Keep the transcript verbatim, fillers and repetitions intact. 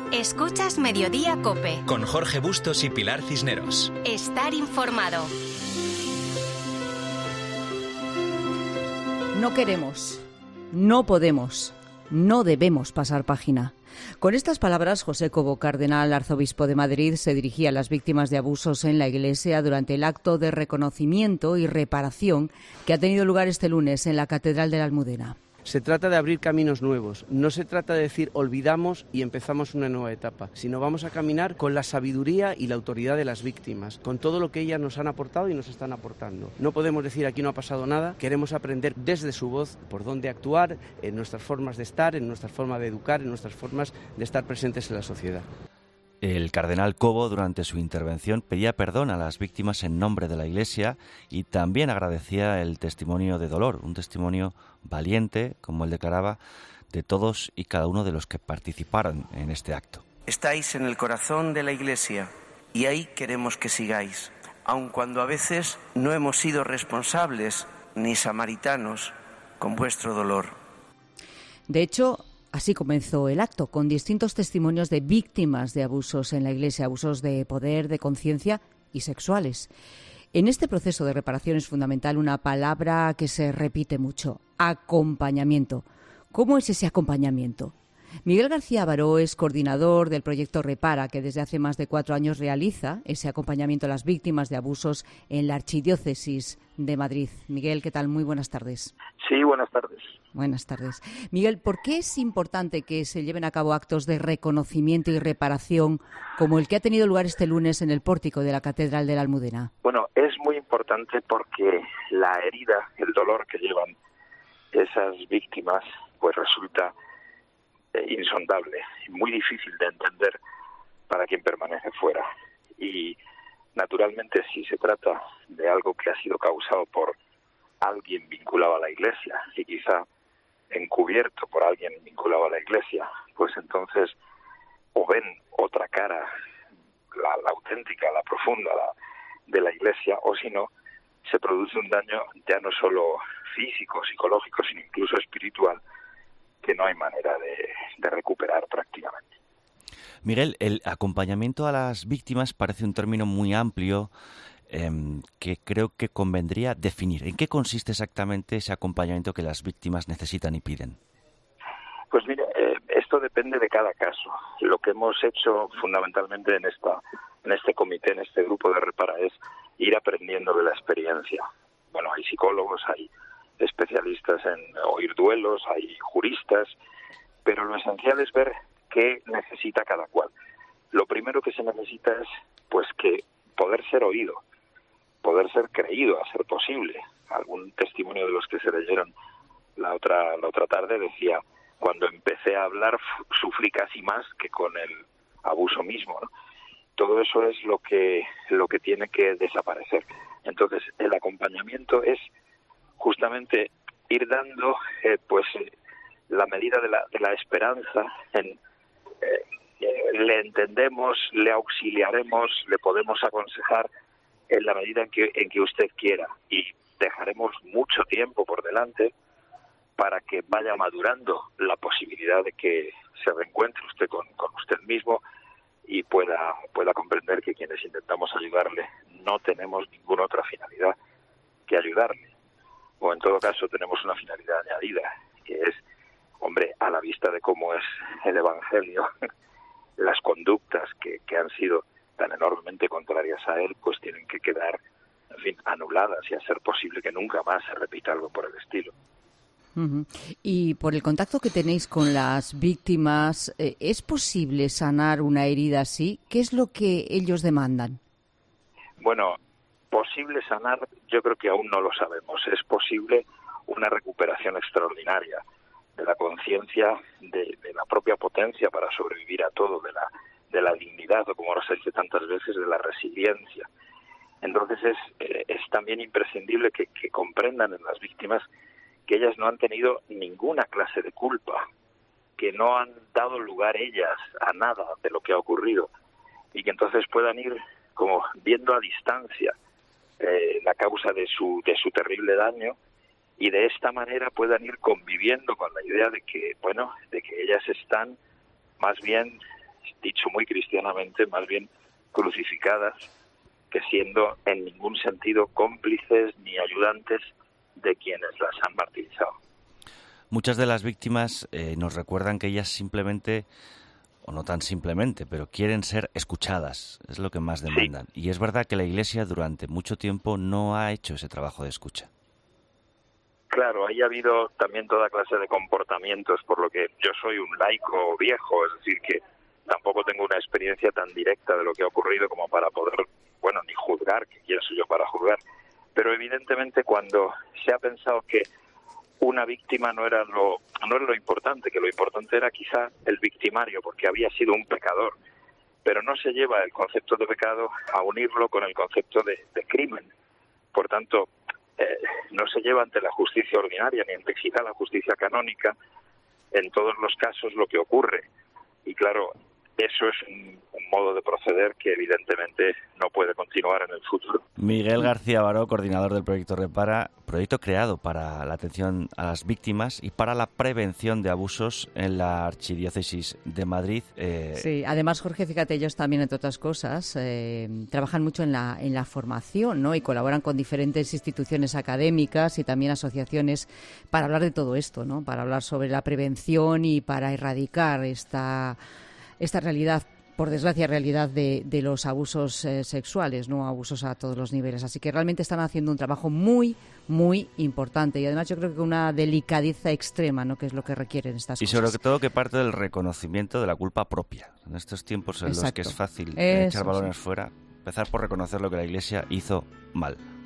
Escuchas Mediodía COPE. Con Jorge Bustos y Pilar Cisneros. Estar informado. No queremos, no podemos, no debemos pasar página. Con estas palabras, José Cobo, cardenal arzobispo de Madrid, se dirigía a las víctimas de abusos en la Iglesia durante el acto de reconocimiento y reparación que ha tenido lugar este lunes en la Catedral de la Almudena. Se trata de abrir caminos nuevos, no se trata de decir olvidamos y empezamos una nueva etapa, sino vamos a caminar con la sabiduría y la autoridad de las víctimas, con todo lo que ellas nos han aportado y nos están aportando. No podemos decir aquí no ha pasado nada, queremos aprender desde su voz por dónde actuar, en nuestras formas de estar, en nuestra forma de educar, en nuestras formas de estar presentes en la sociedad. El cardenal Cobo, durante su intervención, pedía perdón a las víctimas en nombre de la Iglesia y también agradecía el testimonio de dolor, un testimonio valiente, como él declaraba, de todos y cada uno de los que participaron en este acto. Estáis en el corazón de la Iglesia y ahí queremos que sigáis, aun cuando a veces no hemos sido responsables ni samaritanos con vuestro dolor. De hecho, así comenzó el acto, con distintos testimonios de víctimas de abusos en la Iglesia, abusos de poder, de conciencia y sexuales. En este proceso de reparación es fundamental una palabra que se repite mucho: acompañamiento. ¿Cómo es ese acompañamiento? Miguel García Baró es coordinador del proyecto Repara, que desde hace más de cuatro años realiza ese acompañamiento a las víctimas de abusos en la Archidiócesis de Madrid. Miguel, ¿qué tal? Muy buenas tardes. Sí, buenas tardes. Buenas tardes. Miguel, ¿por qué es importante que se lleven a cabo actos de reconocimiento y reparación como el que ha tenido lugar este lunes en el pórtico de la Catedral de la Almudena? Bueno, es muy importante porque la herida, el dolor que llevan esas víctimas, pues resulta insondable y muy difícil de entender para quien permanece fuera. Y naturalmente, si se trata de algo que ha sido causado por alguien vinculado a la Iglesia y quizá encubierto por alguien vinculado a la Iglesia, pues entonces o ven otra cara, la, la auténtica, la profunda la, de la Iglesia, o si no, se produce un daño ya no solo físico, psicológico, sino incluso espiritual, que no hay manera de, de recuperar prácticamente. Miguel, el acompañamiento a las víctimas parece un término muy amplio eh, que creo que convendría definir. ¿En qué consiste exactamente ese acompañamiento que las víctimas necesitan y piden? Pues mire, eh, esto depende de cada caso. Lo que hemos hecho fundamentalmente en esta, en este comité, en este grupo de Repara, es ir aprendiendo de la experiencia. Bueno, hay psicólogos, hay especialistas en oír duelos, hay juristas, pero lo esencial es ver qué necesita cada cual. Lo primero que se necesita es pues que poder ser oído, poder ser creído, a ser posible. Algún testimonio de los que se leyeron la otra la otra tarde decía: cuando empecé a hablar sufrí casi más que con el abuso mismo, ¿no? Todo eso es lo que lo que tiene que desaparecer. Entonces, el acompañamiento es justamente ir dando eh, pues eh, la medida de la, de la esperanza. En, eh, eh, le entendemos, le auxiliaremos, le podemos aconsejar en la medida en que, en que usted quiera, y dejaremos mucho tiempo por delante para que vaya madurando la posibilidad de que se reencuentre usted con, con usted mismo y pueda, pueda comprender que quienes intentamos ayudarle no tenemos ninguna otra finalidad que ayudarle. O en todo caso tenemos una finalidad añadida, que es, hombre, a la vista de cómo es el Evangelio, las conductas que, que han sido tan enormemente contrarias a él, pues tienen que quedar, en fin, anuladas, y a ser posible que nunca más se repita algo por el estilo. Uh-huh. Y por el contacto que tenéis con las víctimas, eh, ¿es posible sanar una herida así? ¿Qué es lo que ellos demandan? Bueno, posible sanar, yo creo que aún no lo sabemos. Es posible una recuperación extraordinaria de la conciencia, de, de la propia potencia para sobrevivir a todo, de la, de la dignidad, o como ahora se dice tantas veces, de la resiliencia. Entonces es, eh, es también imprescindible que, que comprendan en las víctimas que ellas no han tenido ninguna clase de culpa, que no han dado lugar ellas a nada de lo que ha ocurrido, y que entonces puedan ir como viendo a distancia Eh, la causa de su de su terrible daño, y de esta manera puedan ir conviviendo con la idea de que, bueno, de que ellas están más bien dicho muy cristianamente, más bien crucificadas, que siendo en ningún sentido cómplices ni ayudantes de quienes las han martirizado. Muchas de las víctimas eh, nos recuerdan que ellas simplemente, o no tan simplemente, pero quieren ser escuchadas, es lo que más demandan. Sí. Y es verdad que la Iglesia durante mucho tiempo no ha hecho ese trabajo de escucha. Claro, ahí ha habido también toda clase de comportamientos, por lo que yo soy un laico viejo, es decir, que tampoco tengo una experiencia tan directa de lo que ha ocurrido como para poder, bueno, ni juzgar, que quién soy yo para juzgar. Pero evidentemente cuando se ha pensado que una víctima no era lo no era lo importante, que lo importante era quizá el victimario, porque había sido un pecador, pero no se lleva el concepto de pecado a unirlo con el concepto de, de crimen. Por tanto, eh, no se lleva ante la justicia ordinaria ni ante quizá la justicia canónica en todos los casos lo que ocurre. Y claro, eso es un, un modo de proceder que evidentemente no puede continuar en el futuro. Miguel García Baró, coordinador del proyecto Repara, proyecto creado para la atención a las víctimas y para la prevención de abusos en la Archidiócesis de Madrid. Eh... Sí, además, Jorge, fíjate, ellos también, entre otras cosas, eh, trabajan mucho en la, en la formación, ¿no? Y colaboran con diferentes instituciones académicas y también asociaciones para hablar de todo esto, ¿no? Para hablar sobre la prevención y para erradicar esta... esta realidad, por desgracia, realidad de, de los abusos eh, sexuales, no abusos a todos los niveles. Así que realmente están haciendo un trabajo muy, muy importante y además yo creo que una delicadeza extrema, ¿no? Que es lo que requieren estas y cosas. Y sobre todo que parte del reconocimiento de la culpa propia. En estos tiempos en Exacto. los que es fácil Eso, echar balones sí. fuera, empezar por reconocer lo que la Iglesia hizo mal.